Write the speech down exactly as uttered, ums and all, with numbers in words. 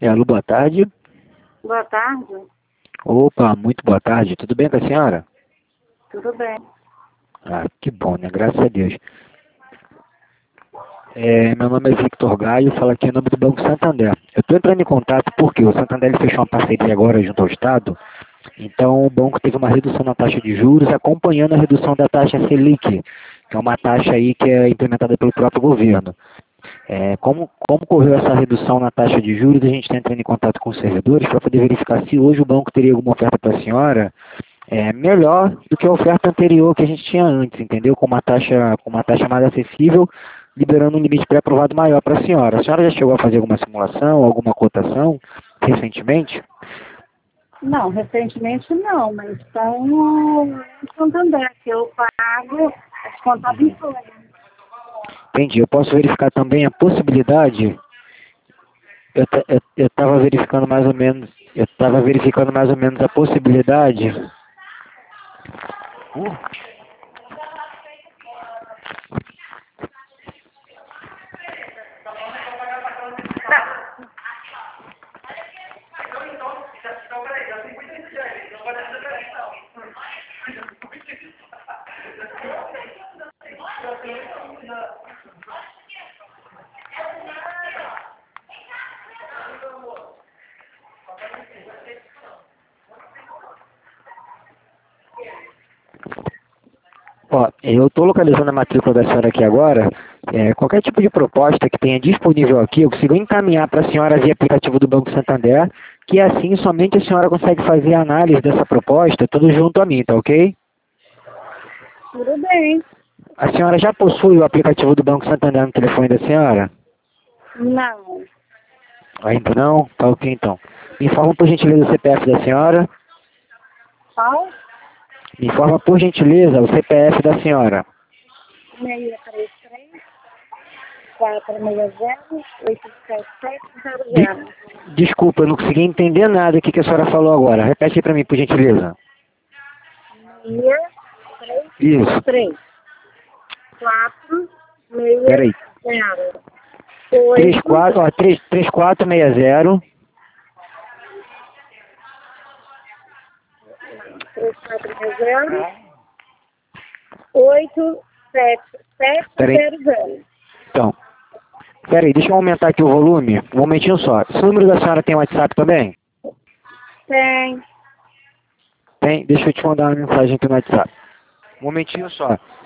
É, alô, boa tarde. Boa tarde. Opa, muito boa tarde. Tudo bem com a senhora? Tudo bem. Ah, que bom, né? Graças a Deus. É, meu nome é Victor Gaio, falo aqui em nome do Banco Santander. Eu estou entrando em contato porque o Santander ele fechou uma parceria agora junto ao Estado, então o banco teve uma redução na taxa de juros, acompanhando a redução da taxa Selic, que é uma taxa aí que é implementada pelo próprio governo. É, como, como ocorreu essa redução na taxa de juros, a gente está entrando em contato com os servidores para poder verificar se hoje o banco teria alguma oferta para a senhora é, melhor do que a oferta anterior que a gente tinha antes, entendeu? Com uma taxa, com uma taxa mais acessível, liberando um limite pré-aprovado maior para a senhora. A senhora já chegou a fazer alguma simulação, alguma cotação recentemente? Não, recentemente não, mas estão no Santander, que eu pago as contas em folha. Entendi. Eu posso verificar também a possibilidade. Eu ta- eu eu estava verificando mais ou menos, eu estava verificando mais ou menos a possibilidade. Uh, Ó, eu estou localizando a matrícula da senhora aqui agora. É, qualquer tipo de proposta que tenha disponível aqui, eu consigo encaminhar para a senhora via aplicativo do Banco Santander, que assim somente a senhora consegue fazer a análise dessa proposta tudo junto a mim, tá ok? Tudo bem. A senhora já possui o aplicativo do Banco Santander no telefone da senhora? Não. Ainda não? Tá ok então. Me informa por gentileza o C P F da senhora. Qual? Me informa por gentileza o C P F da senhora. seis três três, quatro seis zero, oito sete sete zero De- zero. Desculpa, eu não consegui entender nada do que que a senhora falou agora. Repete aí para mim, por gentileza. seis Isso. três três, quatro seis Peraí. zero, três oito quatro, ó, três três quatro seis zero. três quatro seis zero, oito sete sete Peraí. zero zero. Então, peraí, deixa eu aumentar aqui o volume. Um momentinho só. Esse número da senhora tem WhatsApp também? Tem. Tem? Deixa eu te mandar uma mensagem aqui no WhatsApp. Um momentinho só.